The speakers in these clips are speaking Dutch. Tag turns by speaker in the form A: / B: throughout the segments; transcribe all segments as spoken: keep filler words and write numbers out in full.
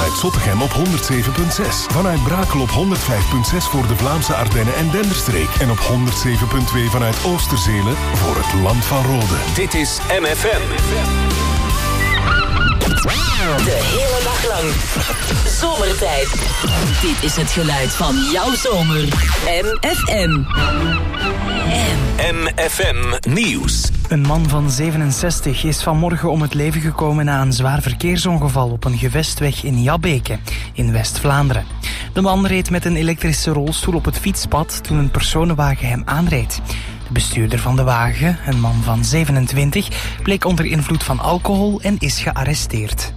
A: vanuit Zottegem op honderd zeven komma zes. Vanuit Brakel op honderd vijf komma zes voor de Vlaamse Ardennen en Denderstreek. En op honderd zeven komma twee vanuit Oosterzelen voor het Land van Rode.
B: Dit is M F M.
C: De hele dag lang. Zomertijd. Dit is het geluid van jouw zomer. M F M.
B: M F M Nieuws.
D: Een man van zevenenzestig is vanmorgen om het leven gekomen na een zwaar verkeersongeval op een gewestweg in Jabbeke, in West-Vlaanderen. De man reed met een elektrische rolstoel op het fietspad toen een personenwagen hem aanreed. De bestuurder van de wagen, een man van zevenentwintig, bleek onder invloed van alcohol en is gearresteerd.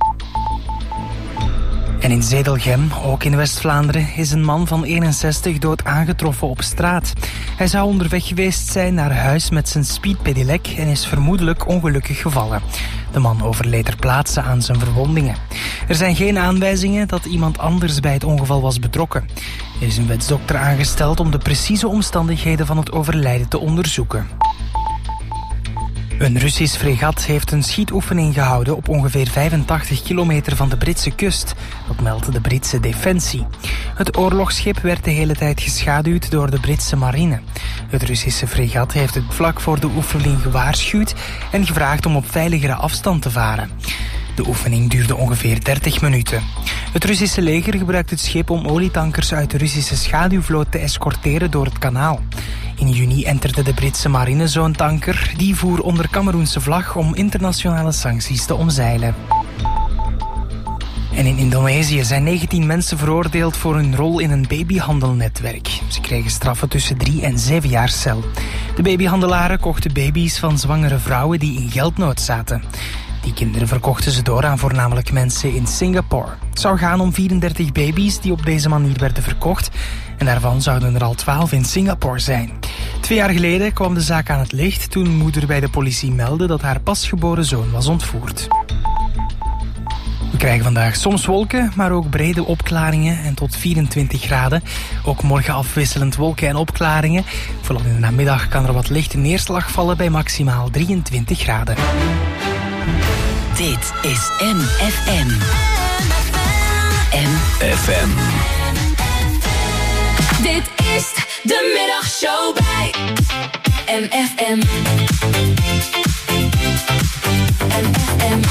D: En in Zedelgem, ook in West-Vlaanderen, is een man van eenenzestig dood aangetroffen op straat. Hij zou onderweg geweest zijn naar huis met zijn speedpedelec en is vermoedelijk ongelukkig gevallen. De man overleed ter plaatse aan zijn verwondingen. Er zijn geen aanwijzingen dat iemand anders bij het ongeval was betrokken. Er is een wetsdokter aangesteld om de precieze omstandigheden van het overlijden te onderzoeken. Een Russisch fregat heeft een schietoefening gehouden op ongeveer vijfentachtig kilometer van de Britse kust. Dat meldt de Britse Defensie. Het oorlogsschip werd de hele tijd geschaduwd door de Britse marine. Het Russische fregat heeft het vlak voor de oefening gewaarschuwd en gevraagd om op veiligere afstand te varen. De oefening duurde ongeveer dertig minuten. Het Russische leger gebruikt het schip om olietankers uit de Russische schaduwvloot te escorteren door het kanaal. In juni enterde de Britse marine zo'n tanker. Die voer onder Kameroense vlag om internationale sancties te omzeilen. En in Indonesië zijn negentien mensen veroordeeld voor hun rol in een babyhandelnetwerk. Ze kregen straffen tussen drie en zeven jaar cel. De babyhandelaren kochten baby's van zwangere vrouwen die in geldnood zaten. Die kinderen verkochten ze door aan voornamelijk mensen in Singapore. Het zou gaan om vierendertig baby's die op deze manier werden verkocht. En daarvan zouden er al twaalf in Singapore zijn. Twee jaar geleden kwam de zaak aan het licht toen een moeder bij de politie meldde dat haar pasgeboren zoon was ontvoerd. We krijgen vandaag soms wolken, maar ook brede opklaringen en tot vierentwintig graden. Ook morgen afwisselend wolken en opklaringen. Vooral in de namiddag kan er wat lichte neerslag vallen bij maximaal drieëntwintig graden.
C: Dit is M F M. M
B: F M.
E: Dit is de middagshow bij M F M. M F M.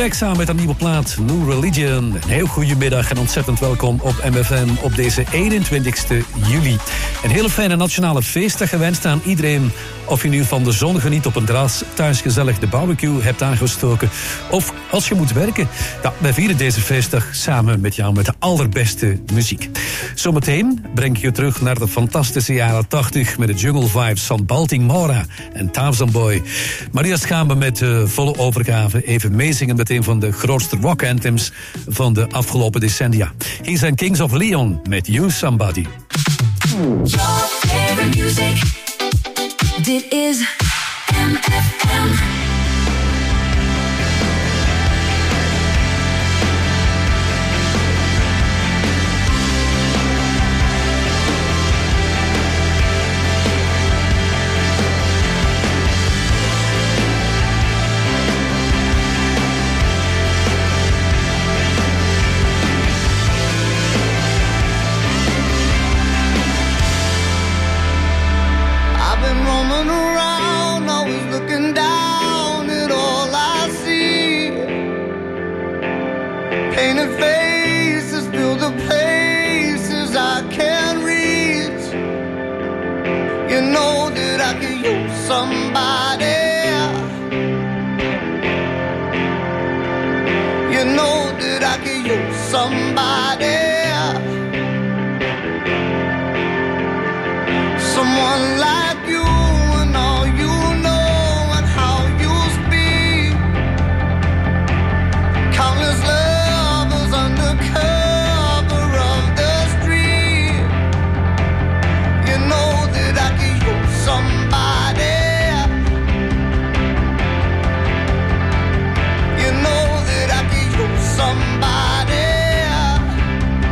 F: weg samen met een nieuwe plaat, New Religion. Een heel goede middag en ontzettend welkom op M F M op deze eenentwintigste juli. Een hele fijne nationale feestdag gewenst aan iedereen. Of je nu van de zon geniet op een terras, thuis gezellig de barbecue hebt aangestoken. Of als je moet werken. Ja, wij vieren deze feestdag samen met jou met de allerbeste muziek. Zometeen breng ik je terug naar de fantastische jaren tachtig met de jungle vibes van Baltimora en Tarzan Boy. Maar eerst gaan we met uh, volle overgave even meezingen met een van de grootste rock anthems van de afgelopen decennia. Hier zijn Kings of Leon met You Somebody.
E: Your favorite music. Dit is M F M.
G: Somebody, you know that I could use somebody, someone like you and all you know and how you speak. Countless lovers under cover of the street. You know that I could use somebody. Somebody,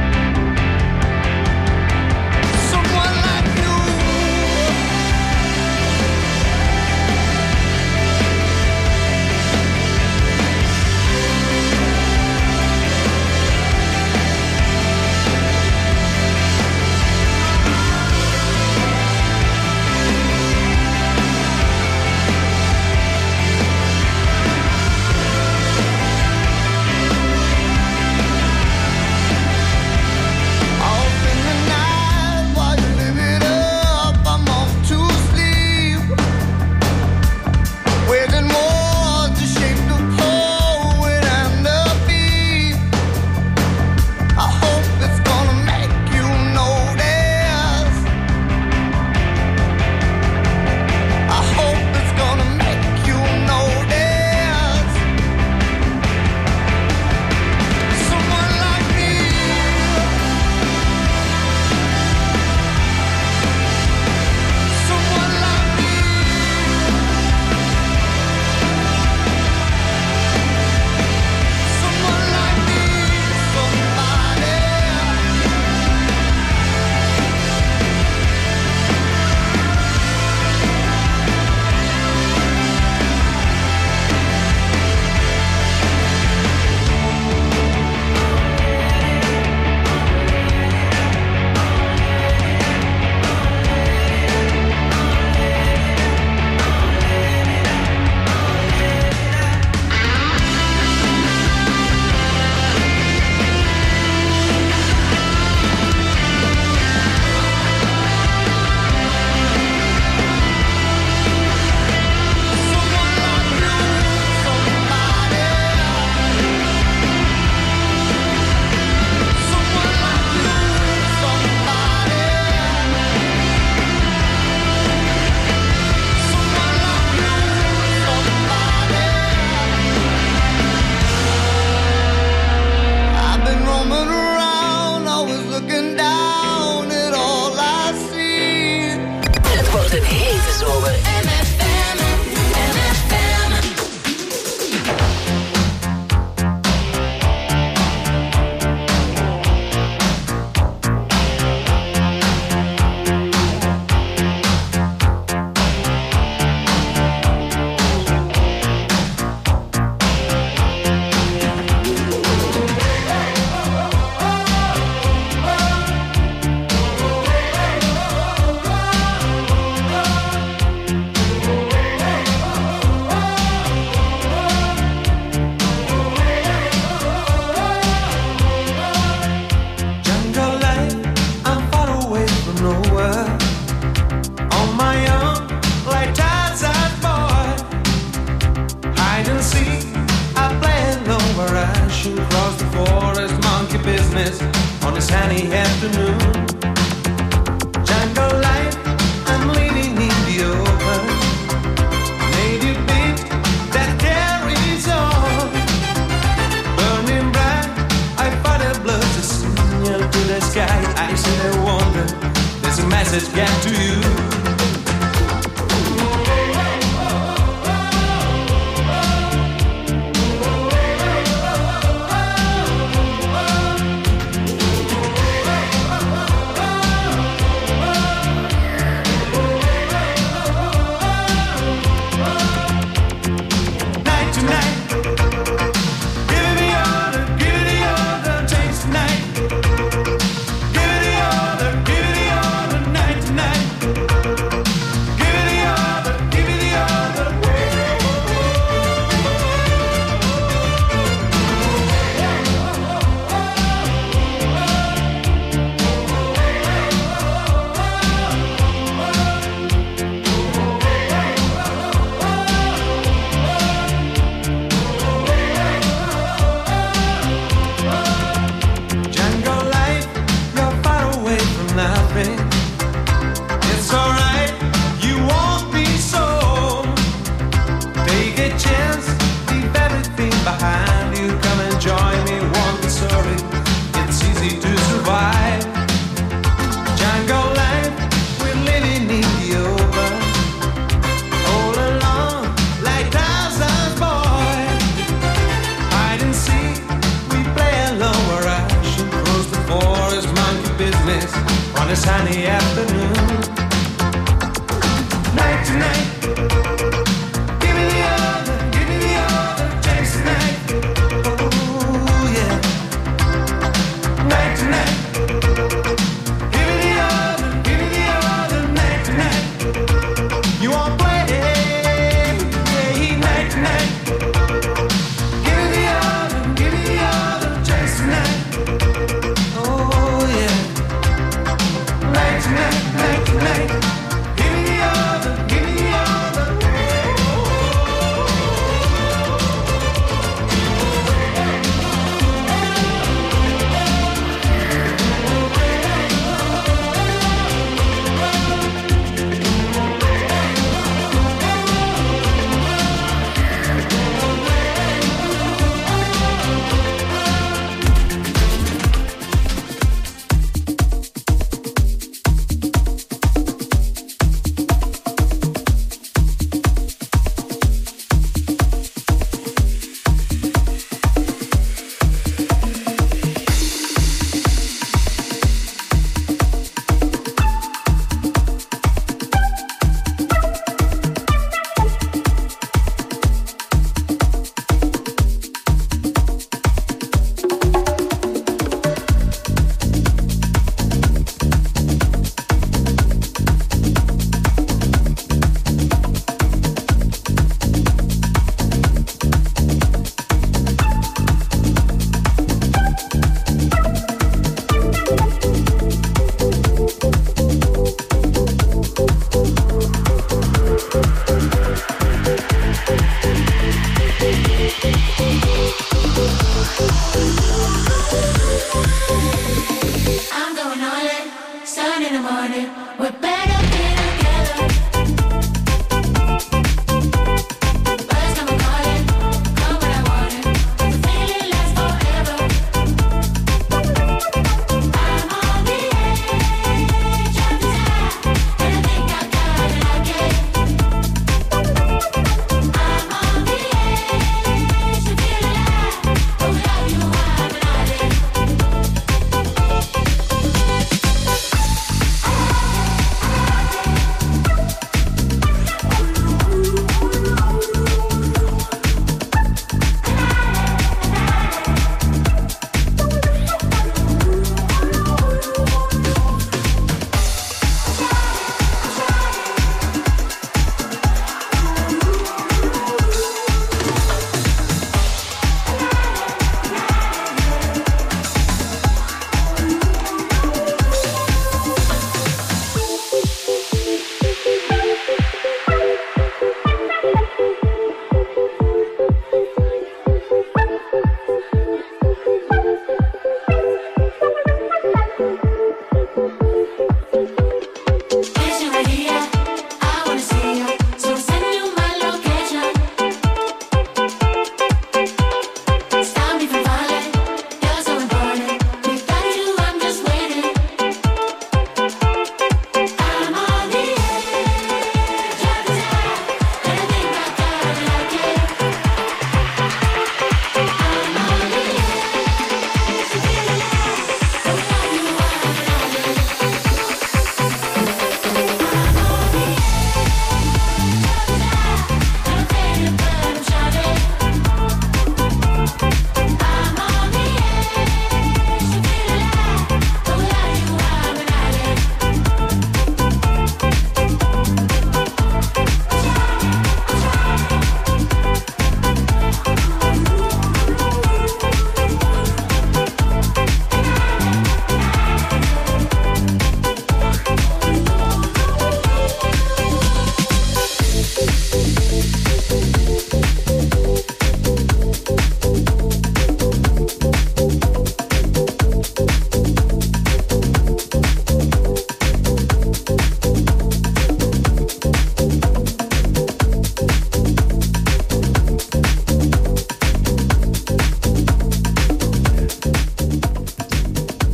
G: on a sunny afternoon. Jungle life, I'm living in the open. Native beat that carries on. Burning bright, I fight a blood to signal to the sky. I said I wonder, there's a message get to you. Sunny afternoon, night to night. Give me the other, give me the other chance tonight. Oh yeah, night to night. Give me the other, give me the other night to night. You won't play, yeah, night to night. Give me the other, give me the other chance tonight. Oh yeah. Night, night, night, night. Give me the other, give me the other.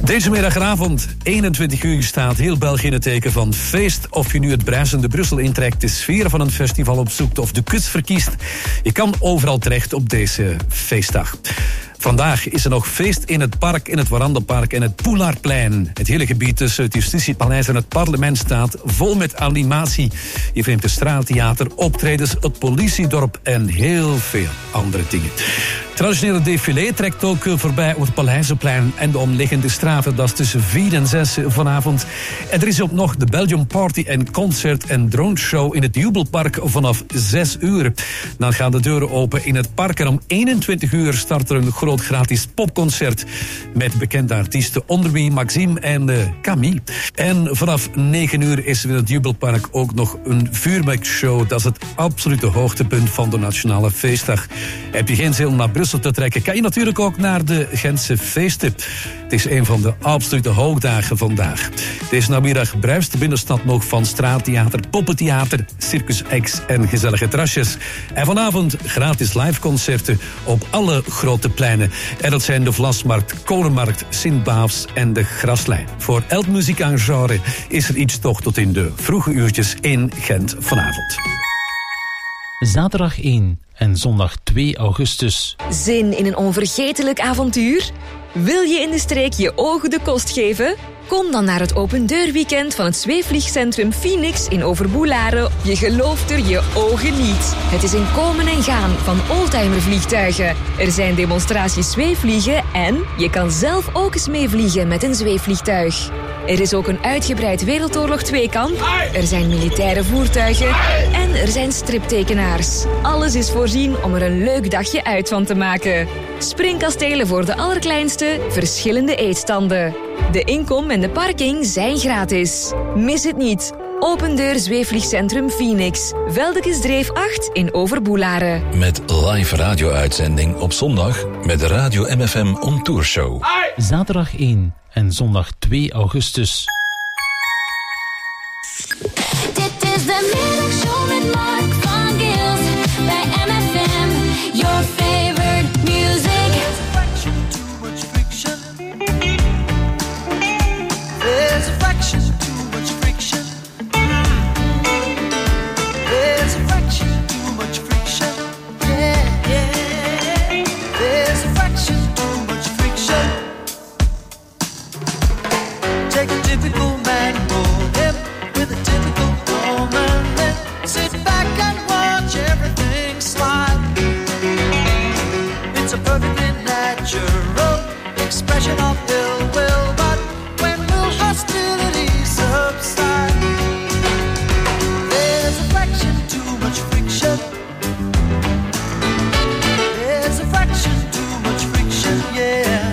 F: Deze middagavond, eenentwintig uur, staat heel België in het teken van feest. Of je nu het bruisende Brussel intrekt, de sfeer van een festival opzoekt of de kust verkiest. Je kan overal terecht op deze feestdag. Vandaag is er nog feest in het park, in het Warandelpark en het Poelaarplein. Het hele gebied tussen het Justitiepaleis en het parlement staat vol met animatie. Je vindt het straattheater, optredens, het politiedorp en heel veel andere dingen. Het traditionele défilé trekt ook voorbij op het Paleizenplein en de omliggende straten. Dat is tussen vier en zes vanavond. En er is ook nog de Belgium Party en Concert en Drone Show in het Jubelpark vanaf zes uur. Dan gaan de deuren open in het park en om eenentwintig uur start er een groot gratis popconcert met bekende artiesten onder wie Maxime en uh, Camille. En vanaf negen uur is er in het Jubelpark ook nog een vuurwerkshow. Dat is het absolute hoogtepunt van de Nationale Feestdag. Heb je geen zin om naar Brussel te trekken, kan je natuurlijk ook naar de Gentse feesten. Het is een van de absolute hoogdagen vandaag. Deze namiddag bruist de binnenstad nog van straattheater, poppentheater, Circus X en gezellige terrasjes. En vanavond gratis liveconcerten op alle grote pleinen. En dat zijn de Vlasmarkt, Kolenmarkt, Sint-Baafs en de Graslijn. Voor elk muzikaangenre is er iets toch tot in de vroege uurtjes in Gent vanavond.
H: Zaterdag één en zondag twee augustus.
I: Zin in een onvergetelijk avontuur? Wil je in de streek je ogen de kost geven? Kom dan naar het opendeurweekend van het zweefvliegcentrum Phoenix in Overboelaren. Je gelooft er je ogen niet. Het is een komen en gaan van oldtimervliegtuigen. Er zijn demonstraties zweefvliegen en je kan zelf ook eens meevliegen met een zweefvliegtuig. Er is ook een uitgebreid Wereldoorlog twee-kamp. Er zijn militaire voertuigen en er zijn striptekenaars. Alles is voorzien om er een leuk dagje uit van te maken. Springkastelen voor de allerkleinste, verschillende eetstanden. De inkom en de parking zijn gratis. Mis het niet. Opendeur Zweefvliegcentrum Phoenix. Veldekesdreef acht in Overboelaren.
B: Met live radio-uitzending op zondag met de Radio M F M On Tour Show.
H: Zaterdag één en zondag twee augustus.
E: Dit is de middagshow met Mark van Gils bij M F M. Your favorite music.
G: There's a fraction too much friction. There's a fraction too much friction. Yeah, yeah. There's a fraction too much friction. Take a typical man, mold him with a typical woman, then sit back and watch everything slide. It's a perfectly natural expression of ill will, but when will hostility subside? There's a fraction too much friction. There's a fraction too much friction, yeah.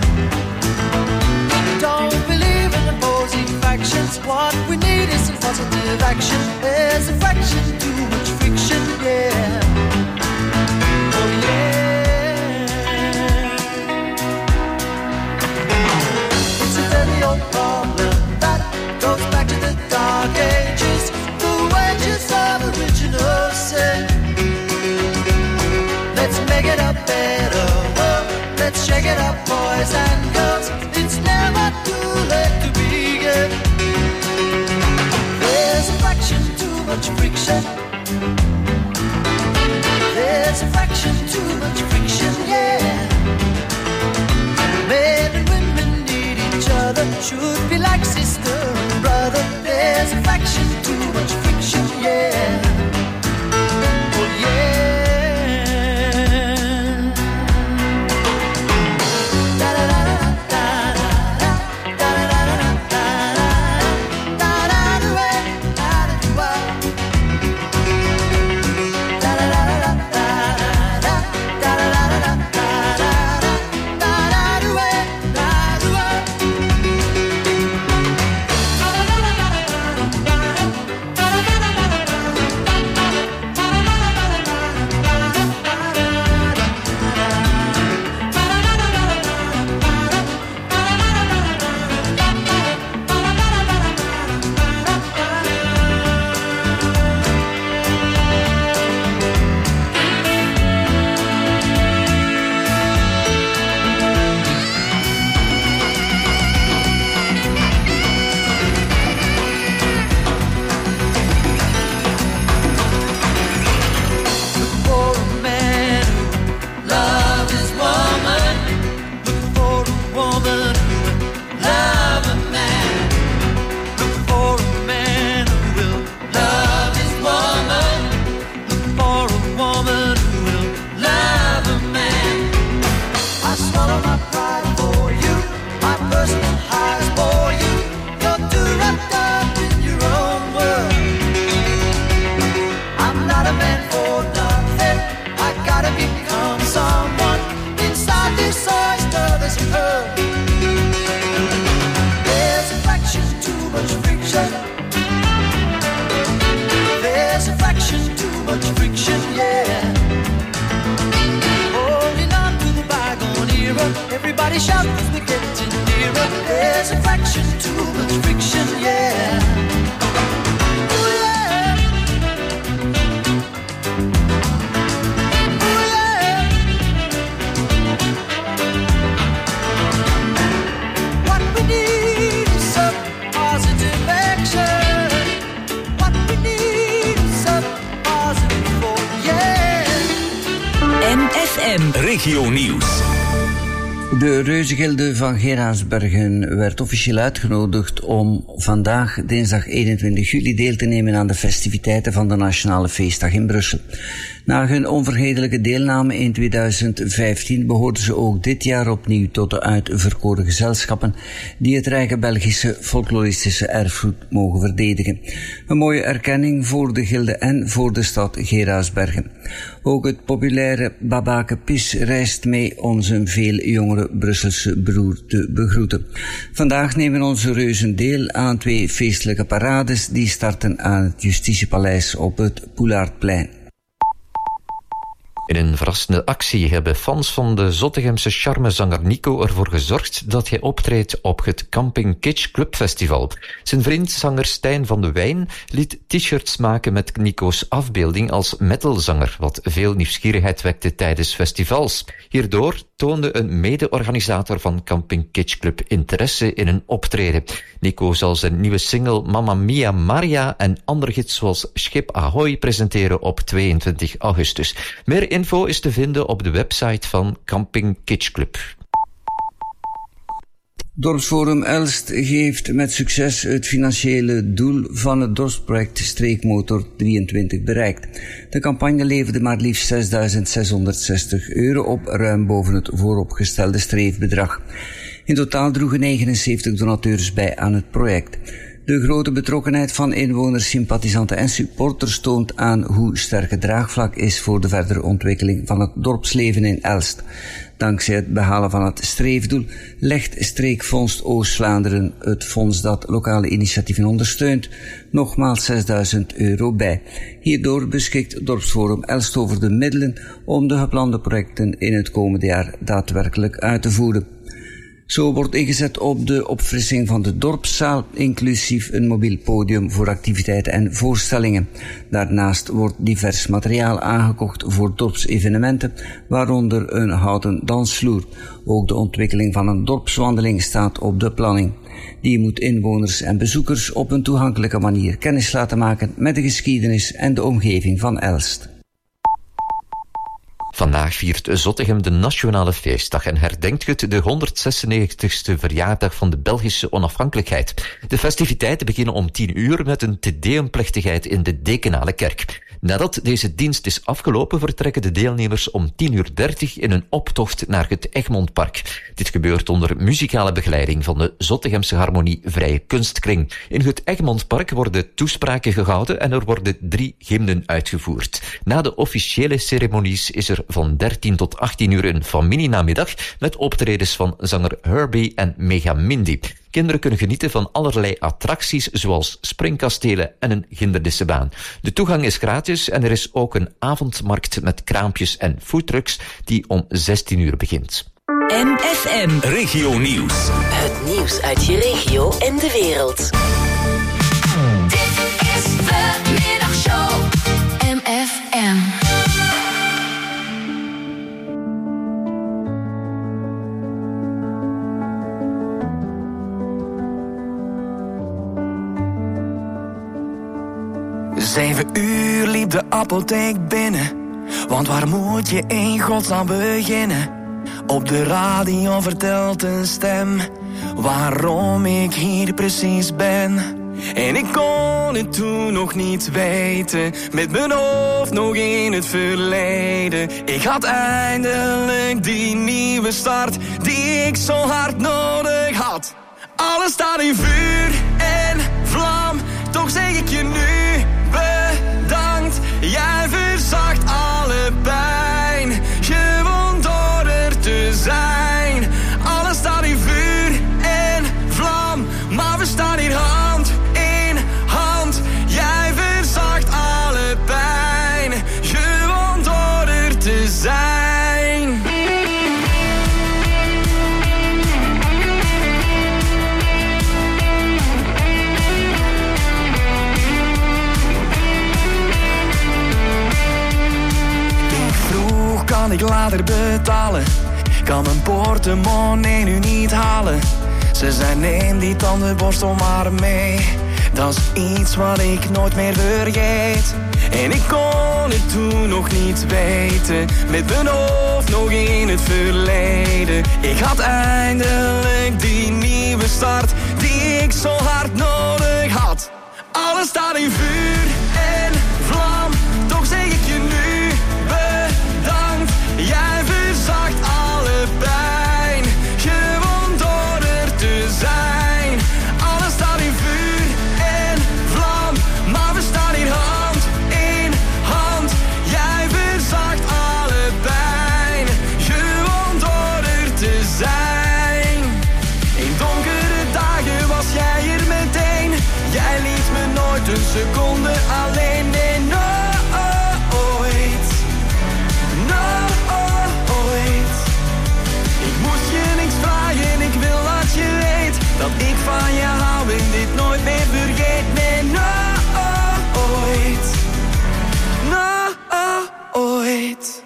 G: Don't believe in opposing factions. What we need is some positive action. There's a fraction too much friction, yeah. Oh yeah. It's a very old problem that goes back to the dark ages. The wages of original sin. Let's make it a better world. Let's shake it up, boys and girls. It's never too late to begin. There's a fraction too much friction. There's a fraction too much friction, yeah. Men and women need each other, should be like sister and brother. There's a fraction too much friction, yeah. Oh yeah. much friction. There's a fraction too much friction, yeah. Holding on to the bygone era. Everybody shout as we're getting nearer. There's a fraction too much friction, yeah.
C: M F M
B: Regio Nieuws.
J: De Reuzegilde van Geraardsbergen werd officieel uitgenodigd om vandaag, dinsdag eenentwintig juli, deel te nemen aan de festiviteiten van de Nationale Feestdag in Brussel. Na hun onvergetelijke deelname in tweeduizend vijftien behoorden ze ook dit jaar opnieuw tot de uitverkoren gezelschappen die het rijke Belgische folkloristische erfgoed mogen verdedigen. Een mooie erkenning voor de gilde en voor de stad Geraardsbergen. Ook het populaire Babake Pis reist mee om zijn veel jongere Brusselse broer te begroeten. Vandaag nemen onze reuzen deel aan twee feestelijke parades die starten aan het Justitiepaleis op het Poelaardplein.
K: In een verrassende actie hebben fans van de Zottegemse charmezanger Nico ervoor gezorgd dat hij optreedt op het Camping Kitsch Club Festival. Zijn vriend zanger Stijn van de Wijn liet t-shirts maken met Nico's afbeelding als metalzanger, wat veel nieuwsgierigheid wekte tijdens festivals. Hierdoor toonde een mede-organisator van Camping Kitsch Club interesse in een optreden. Nico zal zijn nieuwe single Mamma Mia Maria en andere hits zoals Schip Ahoy presenteren op tweeëntwintig augustus. Meer info is te vinden op de website van Camping Kitsch Club.
J: Dorpsforum Elst geeft met succes het financiële doel van het dorpsproject Streekmotor drieëntwintig bereikt. De campagne leverde maar liefst zesduizend zeshonderdzestig euro op, ruim boven het vooropgestelde streefbedrag. In totaal droegen negenenzeventig donateurs bij aan het project. De grote betrokkenheid van inwoners, sympathisanten en supporters toont aan hoe sterk het draagvlak is voor de verdere ontwikkeling van het dorpsleven in Elst. Dankzij het behalen van het streefdoel legt Streekfonds Oost-Vlaanderen, het fonds dat lokale initiatieven ondersteunt, nogmaals zesduizend euro bij. Hierdoor beschikt Dorpsforum Elst over de middelen om de geplande projecten in het komende jaar daadwerkelijk uit te voeren. Zo wordt ingezet op de opfrissing van de dorpszaal, inclusief een mobiel podium voor activiteiten en voorstellingen. Daarnaast wordt divers materiaal aangekocht voor dorpsevenementen, waaronder een houten dansvloer. Ook de ontwikkeling van een dorpswandeling staat op de planning. Die moet inwoners en bezoekers op een toegankelijke manier kennis laten maken met de geschiedenis en de omgeving van Elst.
K: Vandaag viert Zottegem de Nationale Feestdag en herdenkt het de honderdzesennegentigste verjaardag van de Belgische onafhankelijkheid. De festiviteiten beginnen om tien uur met een Te Deum-plechtigheid in de Dekenale Kerk. Nadat deze dienst is afgelopen, vertrekken de deelnemers om tien uur dertig in een optocht naar het Egmontpark. Dit gebeurt onder muzikale begeleiding van de Zottegemse Harmonie Vrije Kunstkring. In het Egmontpark worden toespraken gehouden en er worden drie hymnen uitgevoerd. Na de officiële ceremonies is er van dertien tot achttien uur een familienamiddag met optredens van zanger Herbie en Mega Mindy. Kinderen kunnen genieten van allerlei attracties zoals springkastelen en een hindernissenbaan. De toegang is gratis en er is ook een avondmarkt met kraampjes en foodtrucks die om zestien uur begint.
C: M F M
B: Regio Nieuws.
C: Het nieuws uit je regio en de wereld.
E: Dit is de middagshow. M F M.
L: Zeven uur liep de apotheek binnen, want waar moet je in godsnaam beginnen? Op de radio vertelt een stem waarom ik hier precies ben. En ik kon het toen nog niet weten, met mijn hoofd nog in het verleden. Ik had eindelijk die nieuwe start die ik zo hard nodig had. Alles staat in vuur en vlam, toch zeg ik je nu bedankt. Jij verzacht alle pijn, gewoon door er te zijn. Alles staat in vuur en vlam, maar we staan hier hand later betalen. Kan mijn portemonnee nu niet halen. Ze zei neem die tandenborstel maar mee. Dat is iets wat ik nooit meer vergeet. En ik kon het toen nog niet weten. Met mijn hoofd nog in het verleden. Ik had eindelijk die nieuwe start die ik zo hard nodig had. Alles staat in vuur en vlam. Toch zeg ik je nu bedankt. Jij verzacht alle pijn. Gewoon door er te zijn. Alles staat in vuur en vlam. Maar we staan hier hand in hand. Jij verzacht alle pijn. Gewoon door er te zijn. In donkere dagen was jij er meteen. Jij liet me nooit een seconde alleen. Nee, nooit. Nooit. Ik moest je niks vragen, ik wil dat je weet dat ik van je hou en dit nooit meer vergeet. Nee, nooit. Nooit.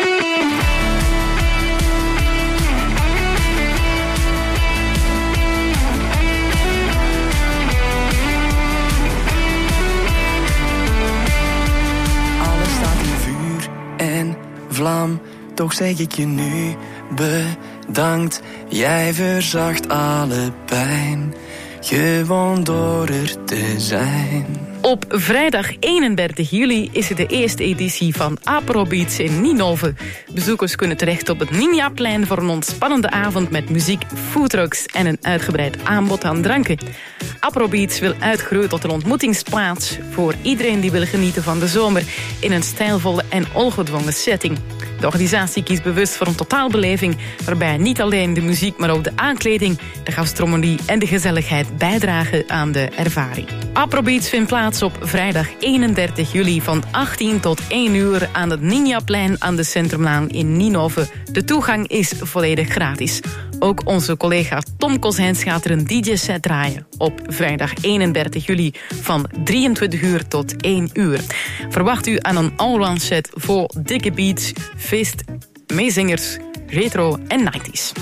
L: Alles staat in vuur en vlam. Toch zeg ik je nu bedankt. Jij verzacht alle pijn. Gewoon door er te zijn.
M: Op vrijdag eenendertig juli is het de eerste editie van Afrobeats in Ninove. Bezoekers kunnen terecht op het Ninjaplein voor een ontspannende avond met muziek, foodtrucks en een uitgebreid aanbod aan dranken. Afrobeats wil uitgroeien tot een ontmoetingsplaats voor iedereen die wil genieten van de zomer in een stijlvolle en ongedwongen setting. De organisatie kiest bewust voor een totaalbeleving waarbij niet alleen de muziek, maar ook de aankleding, de gastronomie en de gezelligheid bijdragen aan de ervaring. Afrobeats vindt plaats op vrijdag eenendertig juli van achttien tot één uur aan het Ninjaplein aan de Centrumlaan in Ninove. De toegang is volledig gratis. Ook onze collega Tom Kozijns gaat er een D J-set draaien op vrijdag eenendertig juli van drieëntwintig uur tot één uur. Verwacht u aan een allround set voor dikke beats, feest, meezingers, retro en nineties.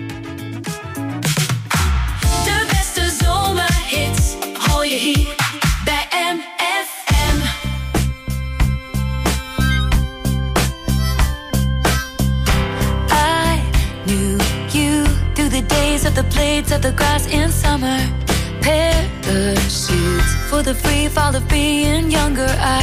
E: De beste zomerhits hoor je hier bij M F M.
N: I knew you through the days of the blades of the grass in summer. Parachutes for the free fall of being younger. I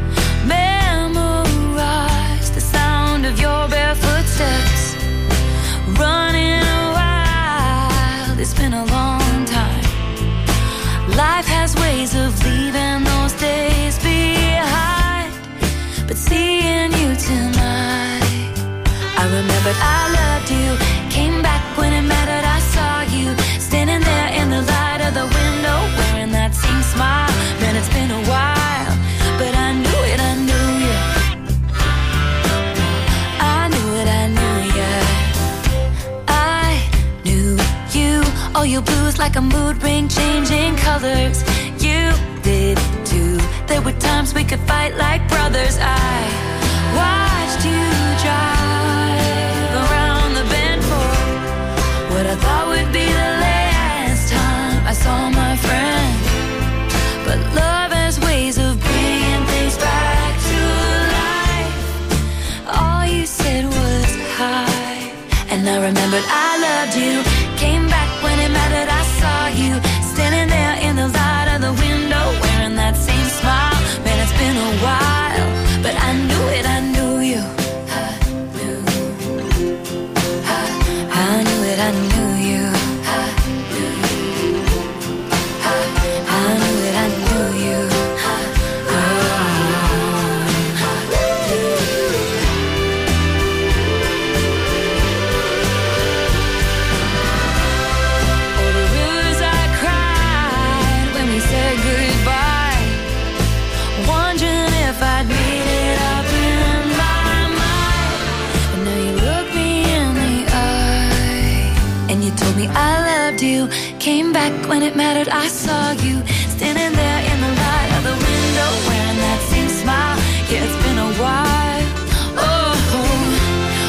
N: memorized the sound of your barefoot steps. Running wild, it's been a long time. Life has ways of leaving those days behind. But seeing you tonight, I remembered I loved you. Came back when it mattered, I saw you standing there in the light of the window, wearing that same smile. Man, it's been a while, but I knew it, I knew you. I knew it, I knew you. I knew you. All your blues like a mood ring, changing colors. You did too. There were times we could fight like brothers. I watched you drive around the bend for what I thought would be the last time I saw my friend. But love has ways of bringing things back to life. All you said was hi, and I remembered I loved you. Came back when it mattered, I saw you standing there in the light of the window, wearing that same smile. Man, it's been a while, but I knew it, I knew you. I knew, I, I knew it, I knew you. I knew, I, I knew it, I knew you. I loved you. Came back when it mattered, I saw you standing there in the light of the window, wearing that same smile. Yeah, it's been a while. Oh,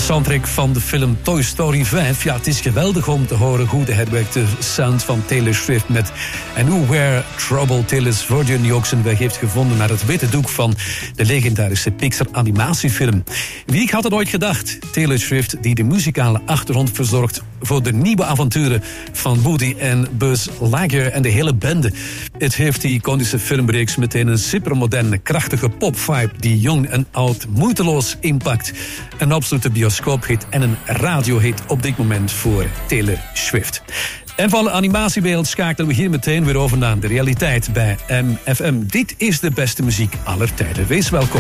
F: soundtrack van de film Toy Story vijf. Ja, het is geweldig om te horen hoe de herwerkte sound van Taylor Swift met And Who Where Trouble Taylor's Virgin die ook zijn weg heeft gevonden naar het witte doek van de legendarische Pixar animatiefilm. Wie had het ooit gedacht? Taylor Swift die de muzikale achtergrond verzorgt voor de nieuwe avonturen van Woody en Buzz Lightyear en de hele bende. Het heeft die iconische filmreeks meteen een supermoderne, krachtige popvibe die jong en oud moeiteloos inpakt. Een absolute bioscoophit en een radiohit op dit moment voor Taylor Swift. En van de animatiewereld schakelen we hier meteen weer over naar de realiteit bij M F M. Dit is de beste muziek aller tijden. Wees welkom.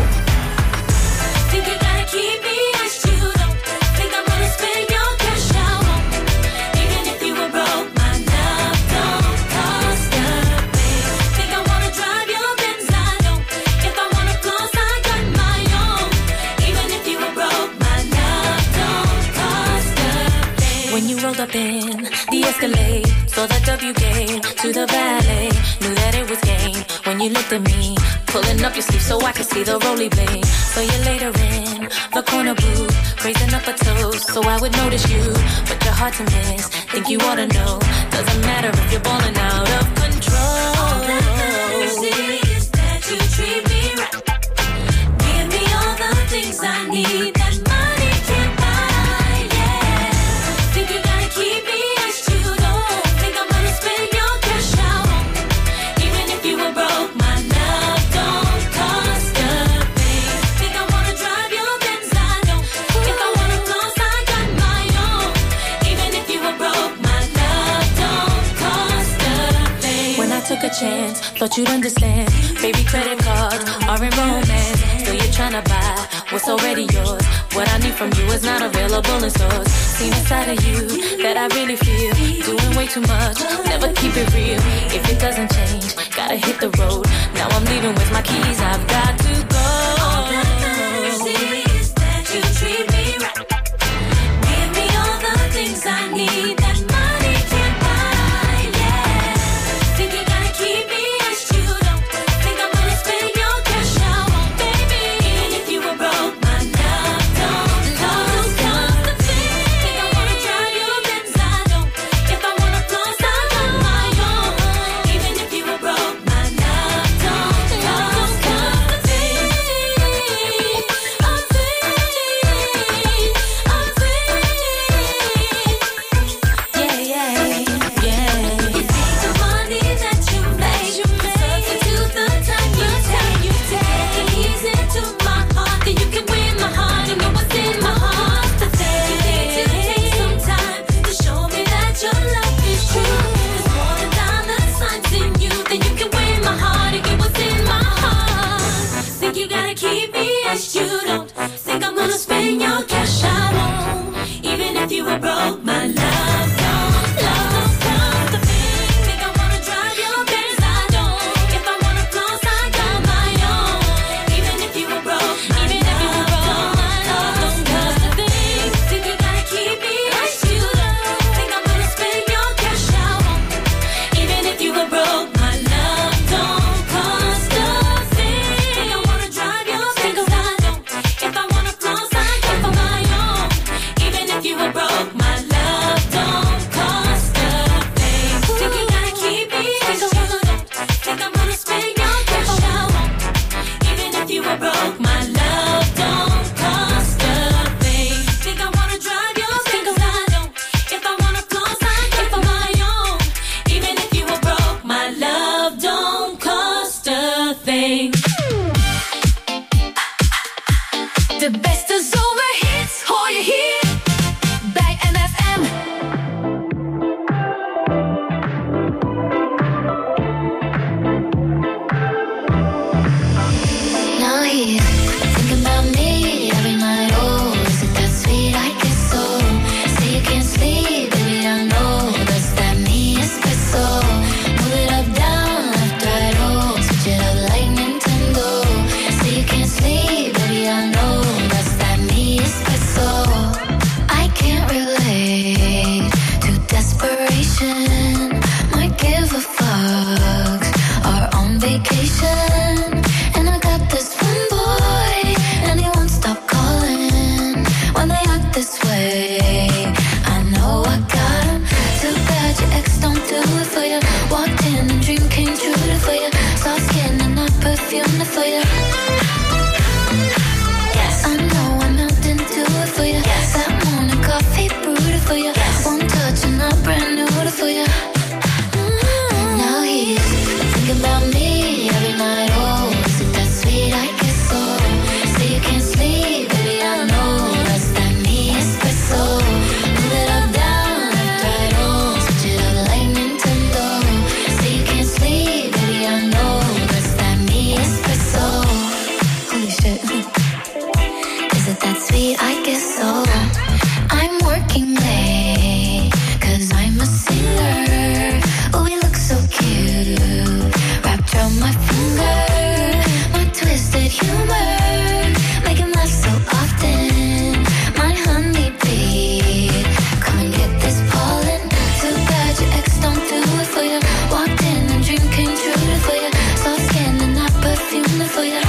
N: Up in the Escalade, saw the W game to the ballet, knew that it was game when you looked at me, pulling up your sleeve so I could see the roly blade. So you later in the corner booth, raising up a toast so I would notice you, but you're hard to miss, think you ought to know, doesn't matter if you're balling out of control. All that matters is that you treat me right, give me all the things I need that money can't buy. Keep me as you don't think I'm gonna spend your cash out on me. Even if you were broke, my love don't cost a thing. Think I wanna drive your Benz, I don't. If I wanna floss, I got my own. Even if you were broke, my love don't cost a thing. When I took a chance, thought you'd understand. Baby, credit cards are in romance. Still you're trying to buy what's already yours. What I need from you is not available in stores. Seen a side of you that I really feel. Doing way too much, never keep it real. If it doesn't change, gotta hit the road. Now I'm leaving with my keys, I've got to go. All that matters is that you treat me right. Give me all the things I need that money can't buy, yeah. Think you gotta keep me as you don't think I'm gonna spend your cash out on baby. Even if you were broke, my love don't cost a thing. Think I wanna drive your Benz, I don't. If I wanna floss, I got my own. Even if you were broke, my love don't cost a thing.
E: you. Walked in and dream came true for you. Soft skin and not perfume for you. Yes, I know I'm melting to it for you. Yes, that morning coffee brewed for you. Yes, one touch and I'm brand new for you. Mm-hmm. Now he's thinking about me every night. Oh, is it that sweet? I guess so. Say you can't sleep, baby, I know. That's that me espresso. Move it up, down, left, right, oh. Switch it up like Nintendo. Say you can't sleep, baby, I know. That's that me espresso. Holy shit. Is it that sweet? I guess so. I'm working late, cause I'm a singer. Oh, we look so cute, wrapped around my finger. My twisted humor, make him laugh so often. My honeybee, come and get this pollen. Too bad your ex don't do it for you. Walked in and dream came true for you. Soft skin and not perfume for you.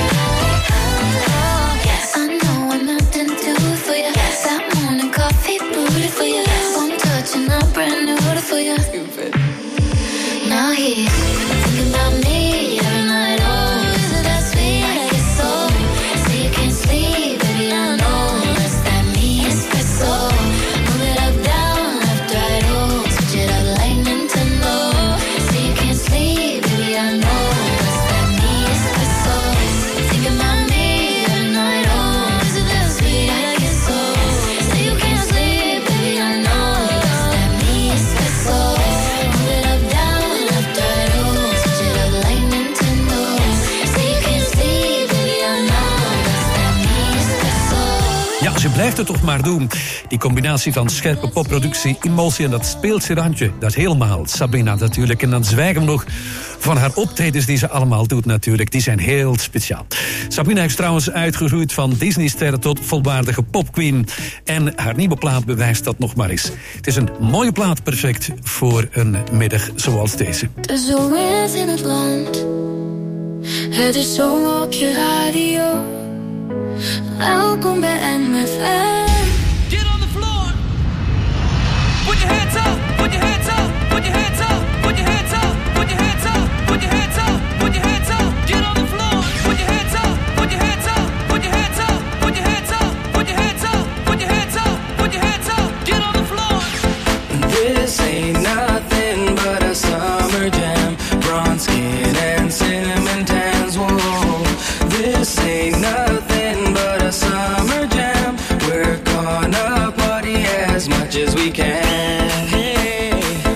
E: Yes, I know I'm melting to it for you. That morning coffee brewed for you. One touch and I'm brand new for you. Now he's thinking about me every night. Oh, is it that sweet? I guess so. Say you can't sleep, baby, I know. That's that me espresso. Move it up, down, left, right, oh. Switch it up like Nintendo. Say you can't sleep, baby, I know. That's that me espresso. Thinking about me every night. Oh, is it that sweet? I guess so. Say you can't sleep, baby, I know. That's that me espresso. Move it up, down, left, right, oh. Switch it up like Nintendo. Say you can't sleep, baby, I know. That's that me espresso.
F: Ja, ze blijft het toch maar doen. Die combinatie van scherpe popproductie, emotie en dat speelse randje, dat is helemaal Sabrina natuurlijk. En dan zwijgen we nog van haar optredens die ze allemaal doet natuurlijk. Die zijn heel speciaal. Sabrina is trouwens uitgegroeid van Disney-ster tot volwaardige popqueen. En haar nieuwe plaat bewijst dat nog maar eens. Het is een mooie plaat, perfect voor een middag zoals deze.
E: De zon is in het land. Het is zomer op je radio. Welkom bij M F M.
G: Get on the floor. Put your hands up. Put your hands up. Put your hands up. Put your hands up. Put your hands up. Put your hands up. Put your hands up. Get on the floor. Put your hands up. Put your hands up. Put your hands up. Put your hands up. Put your hands up. Put your hands up. Put your hands up. Get on the floor.
L: This ain't nothing but a summer jam. Bronze skin and cinnamon tans. Whoa. This ain't nothing but a summer jam. We're gonna party as much as we can. Hey,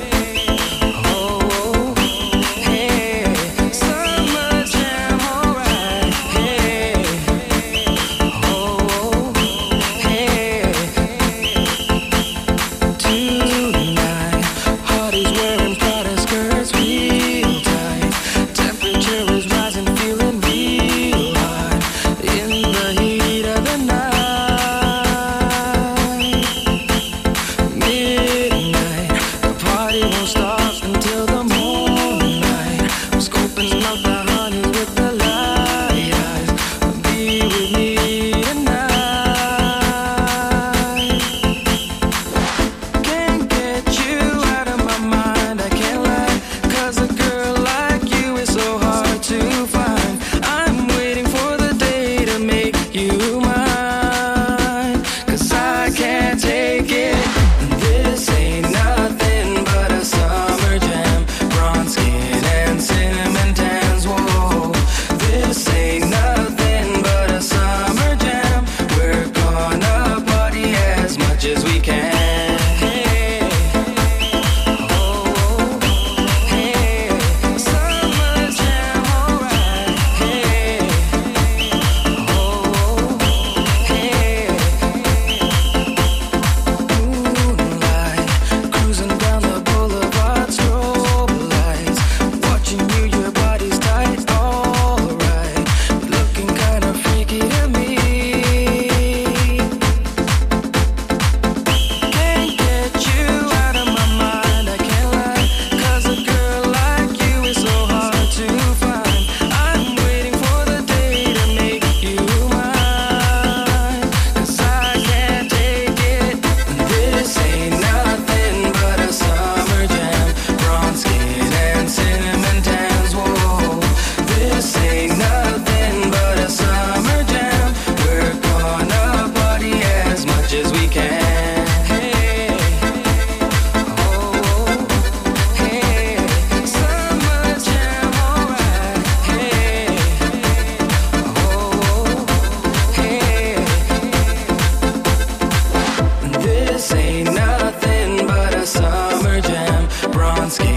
L: oh, hey, summer jam, alright. Hey, oh, hey. Tonight, Hardy's wearing Prada skirts real tight. Temperature is rising, feeling real hot in the heat of the night. Midnight, the party won't stop until the moonlight. I'm scoping out the honeys with the light eyes. Be with me tonight. Can't get you out of my mind. I can't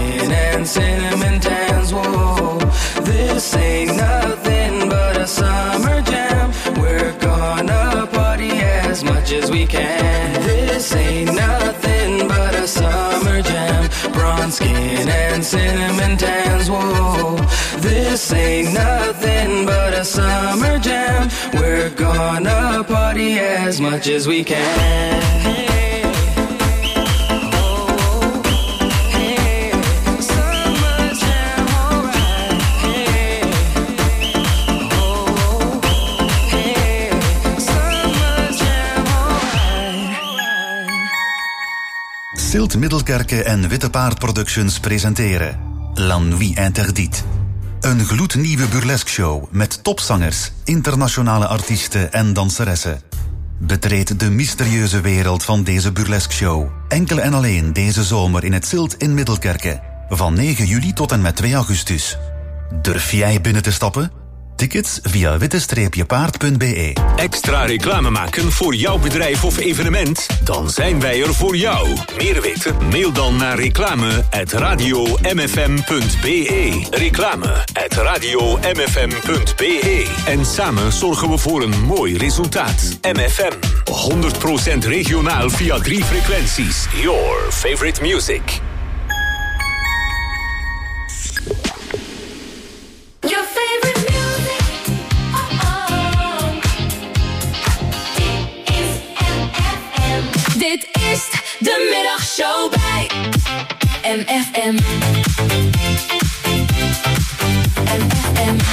L: skin and cinnamon tans. Whoa, this ain't nothing but a summer jam. We're gonna party as much as we can. This ain't nothing but a summer jam. Bronze skin and cinnamon tans. Whoa, this ain't nothing but a summer jam. We're gonna party as much as we can.
O: Silt Middelkerke en Witte Paard Productions presenteren La Nuit Interdite. Een gloednieuwe burlesque-show met topzangers, internationale artiesten en danseressen. Betreed de mysterieuze wereld van deze burlesque-show. Enkel en alleen deze zomer in het Silt in Middelkerke. Van negen juli tot en met twee augustus. Durf jij binnen te stappen? Tickets via witte paard punt b e.
P: Extra reclame maken voor jouw bedrijf of evenement? Dan zijn wij er voor jou. Meer weten? Mail dan naar reclame at radio m f m punt b e. Reclame at radio m f m punt b e. En samen zorgen we voor een mooi resultaat. M F M, honderd procent regionaal via drie frequenties. Your favorite music.
E: Your favorite music. Oh, oh. Dit is M F M. Dit is de middagshow bij M F M. M F M.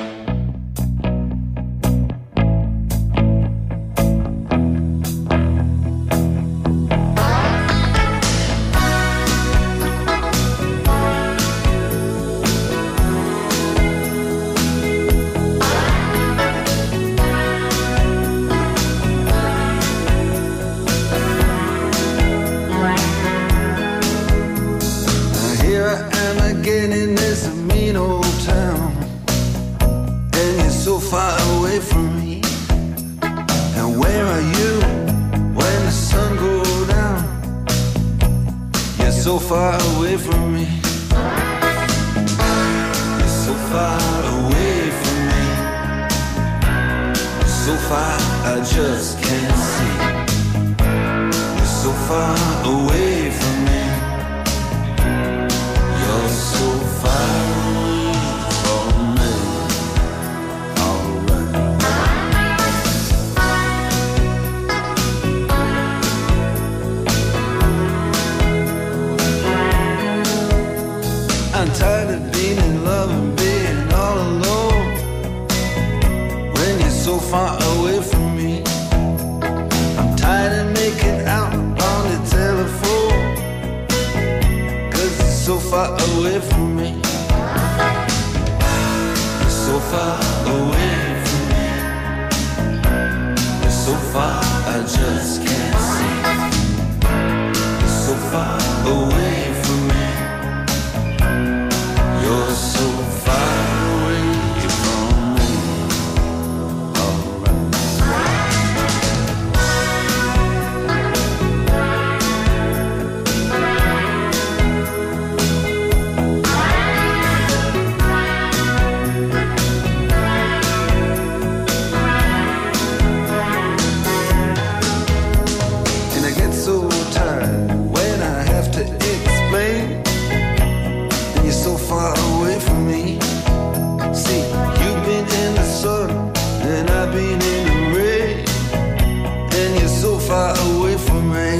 G: Far away from me. And where are you when the sun goes down? You're so far away from me. You're so far away from me. So far I just can't see. You're so far away from me. You're so far away from me. I'm tired of being in love and being all alone. When you're so far away from me, I'm tired of making out on the telephone. Cause you're so far away from me. You're so far away from me. You're so far I just can't see. You're so far away from me. You're so far away from me. And I get so tired when I have to explain. And you're so far away from me. See, you've been in the sun and I've been in the rain. And you're so far away from me.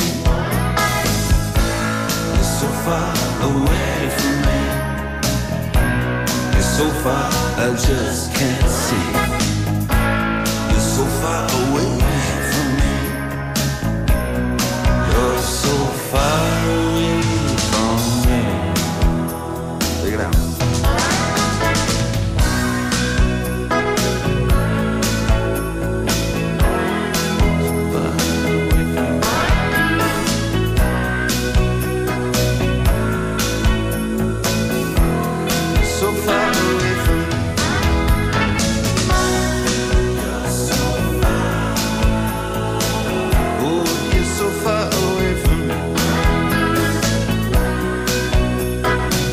G: You're so far away from me. You're so far I just can't see. You're so far away from me. You're so far away from me. Take it out. So far away from me. You're so far. Oh, you're so far away from me.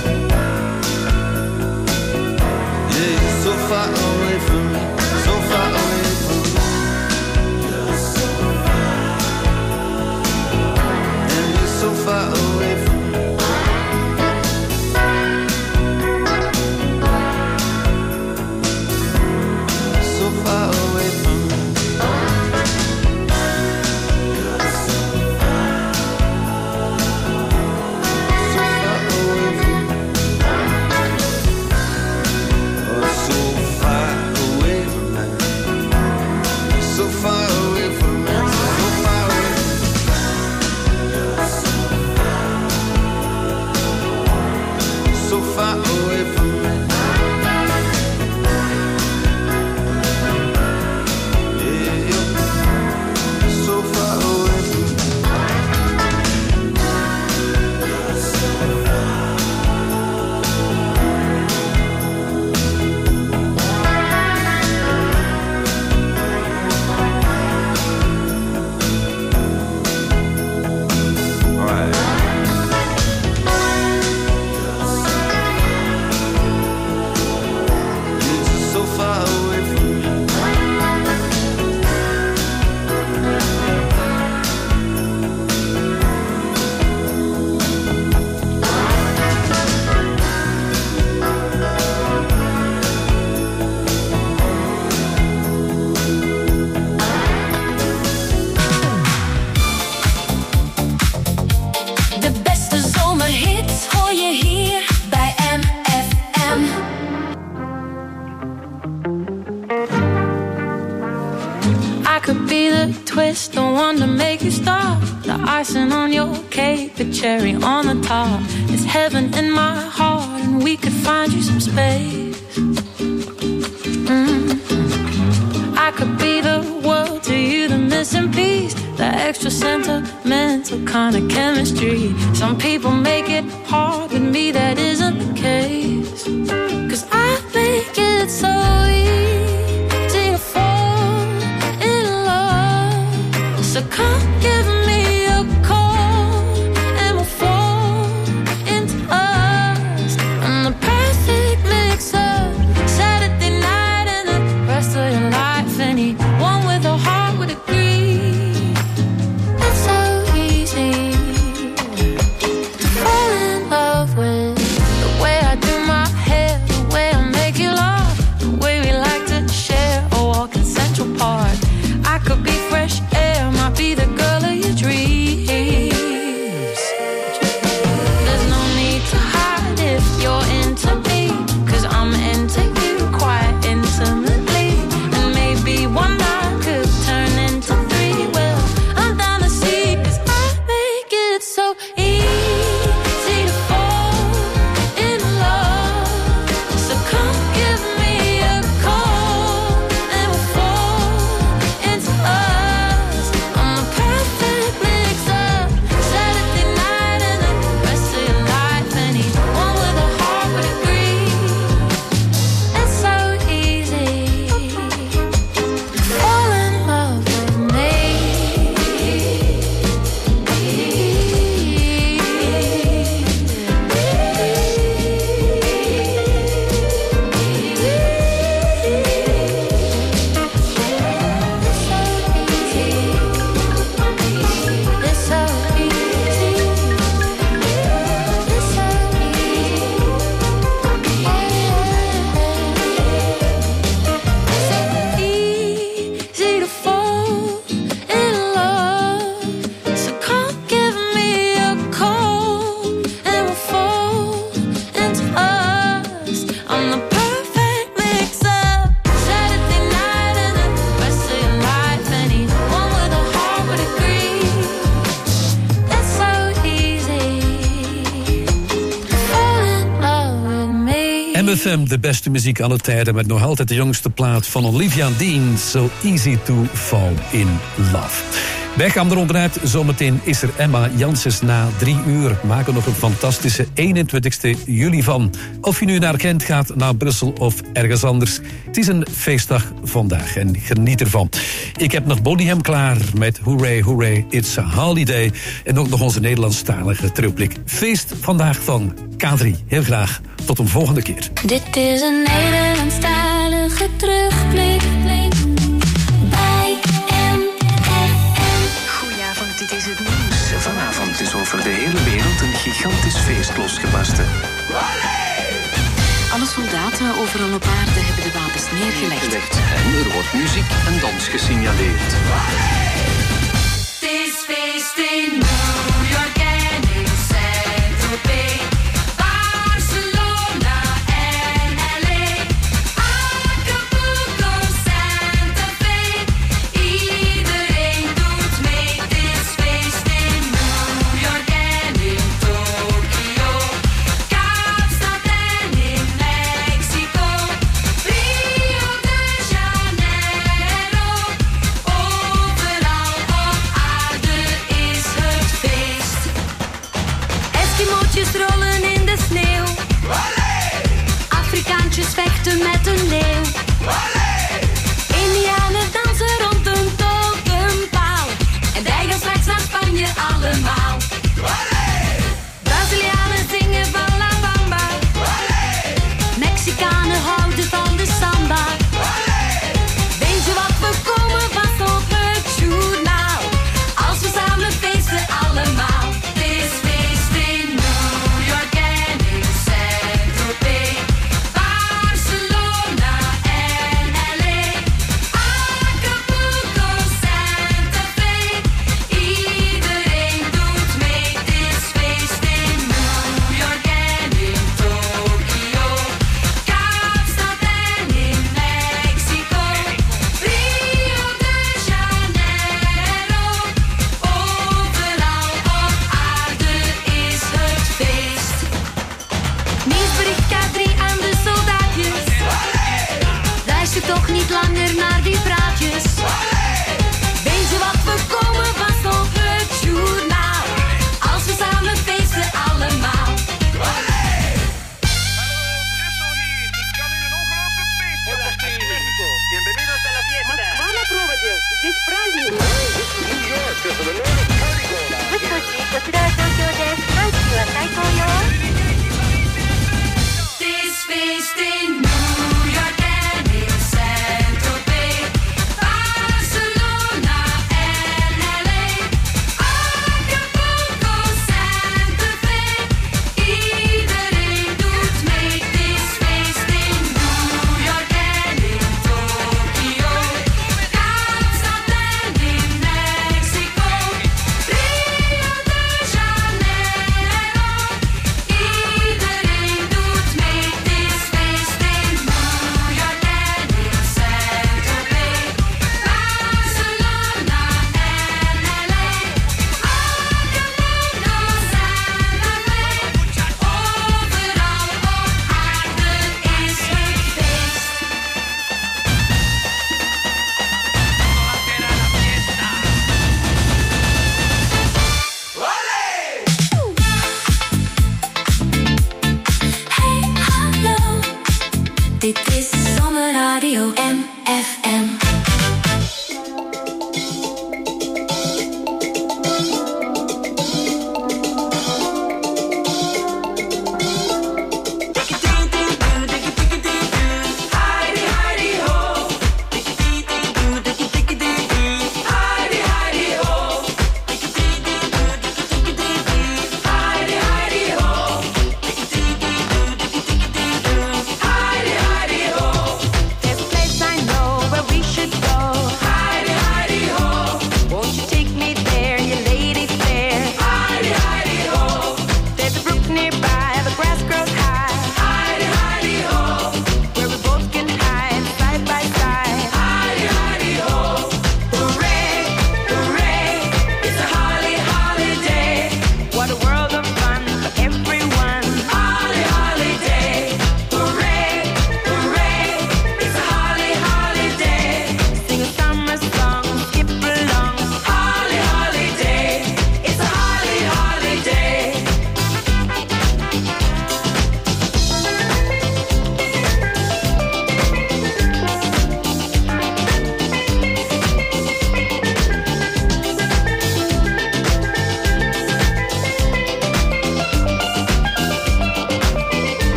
Q: wrist, the one to make you stop. The icing on your cake, the cherry on the top. It's heaven in my heart, and we could find you some space. Mm-hmm. I could be the world to you, the missing piece, the extra sentimental kind of chemistry. Some people make it hard, with me that isn't the case. 'Cause I make it so easy to fall in love. So come give me a call and we'll fall into us. I'm the perfect mix-up, Saturday night and the rest of your life. Anyone with a heart would agree. It's so easy to fall in love with the way I do my hair, the way I make you laugh, the way we like to share a walk in Central Park. I could be fresh air, might be the girl of your dreams. There's no need to hide if you're into me, 'cause I'm into you quite intimately. And maybe one night could turn into three. Well, I'm down to see, 'cause I make it so easy to fall in love. So come give me a call and we'll fall into us. I'm the perfect mix-up, Saturday night and the rest of your life. Anyone with a heart would agree. It's so easy to fall in love with me. It's so easy. It's so easy to fall in love. So come give me a call and we'll fall into us. I'm the perfect mix-up, Saturday night and the rest of your life. Anyone with a heart would agree. It's so easy to fall in love with me.
F: M F M, de beste muziek alle tijden, met nog altijd de jongste plaat van Olivia Dean. So easy to fall in love. Wij gaan er onderuit. Zometeen is er Emma Janssens na drie uur. Maken nog een fantastische eenentwintigste juli van. Of je nu naar Gent gaat, naar Brussel of ergens anders. Het is een feestdag vandaag en geniet ervan. Ik heb nog Bonnie M klaar met Hooray, Hooray, It's a Holiday. En ook nog onze Nederlandstalige terugblik. Feest vandaag van K drie. Heel graag. Tot een volgende keer.
E: Dit is een Nederlandstalige terugblik bij M F M.
R: Goedenavond, dit is het nieuws. Vanavond is over de hele wereld een gigantisch feest losgebarsten.
S: Alle soldaten overal op aarde hebben de wapens neergelegd.
R: En er wordt muziek en dans gesignaleerd.
T: Het is feest in New York en in Saint-Tropez. Barcelona en L A. Acapulco, Santa Fe. Iedereen doet mee. Het is feest in New York en in Tokio. Kaapstad en in Mexico. Rio de Janeiro. Overal op aarde is het feest.
Q: Nieuwsbericht K drie aan de soldaatjes. Luister toch niet langer naar die praatjes. Weet je wat we komen vast op het journaal? Als we samen feesten allemaal.
U: Bienvenidos a la fiesta. Москва на проводе. Здесь праздник.
T: Het is feest in New York en in Saint-Tropez, Barcelona en L A, Acapulco, Santa Fe. Iedereen doet mee. Het is feest in New York en in Tokio, Kaapstad en in Mexico, Rio de Janeiro. Iedereen doet mee. Het is feest in New York en in Saint-Tropez, Barcelona en L A, Acapulco, Santa Fe. Overal op aarde is het feest.
E: Hey, hallo. Dit is Zomerradio M.